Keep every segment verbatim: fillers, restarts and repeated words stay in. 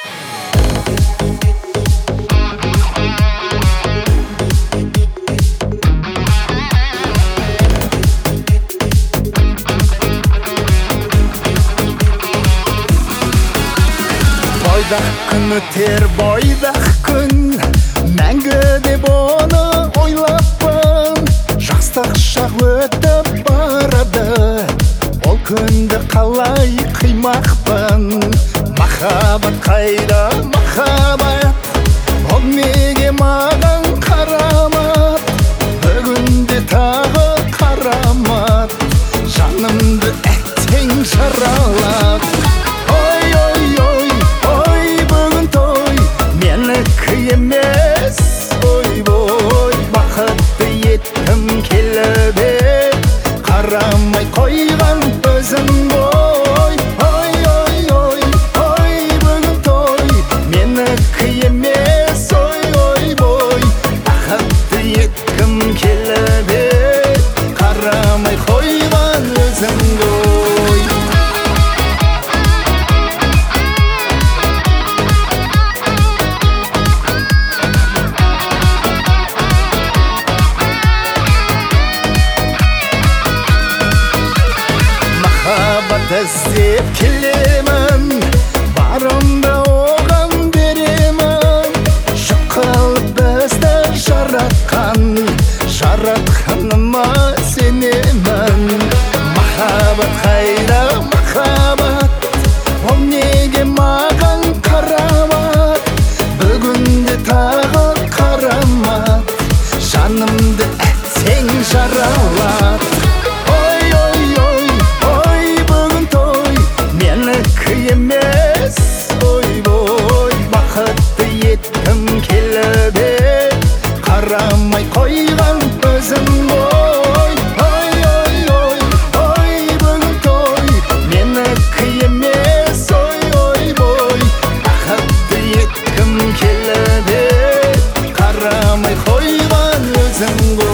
Бойдақ күн өтер, бойдақ күн, мәңгі деп оны ойлаппын. Жастық шақ өтіп барады, ол күнді қалай қимақпын. Махаббат қайда, махаббат, ол неге маған қарамат? Бүгінде тағы қарамат, жанымды әттең жаралат. Емес, ой-бой, бақытты еткім келіп ед, қарамай қойған өзің ғой. Ой-ой-ой, ой, бүгін той, менікі емес, ой-ой-бой, бақытты еткім келіп ед, қарамай қойған өзің ғой. Іздеп келемін, барымды оған беремін. Жұқалып бізді жаратқан, жаратқаныма сенемін. Махаббат қайда, махаббат, ол неге маған қарамат? Бүгінде тағы қарамат, жанымды әттең жаралат. Емес, ой-бой, бақытты еткім келіп ед, қарамай қойған өзің ғой. Ой-ой-ой, ой, бүгін той, менікі емес, ой-ой-бой, бақытты еткім келіп ед, қарамай қойған өзің ғой.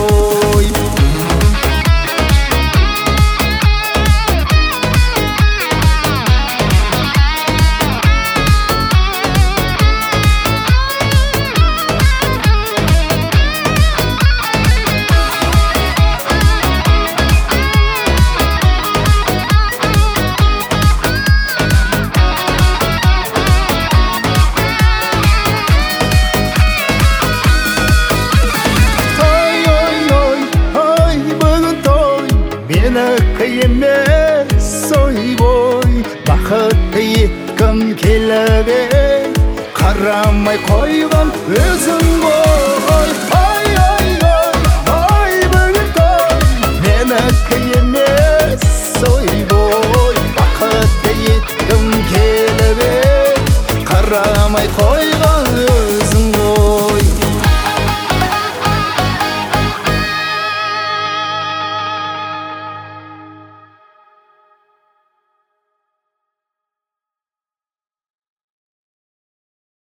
Менікі емес, ой-бой, бақытты еткім келіп ед, қарамай қойған өзің ғой. Ой-ой-ой, ой, бүгін той, менікі емес, ой-бой, бақытты еткім келіп ед, қарамай қойған өзің ғой.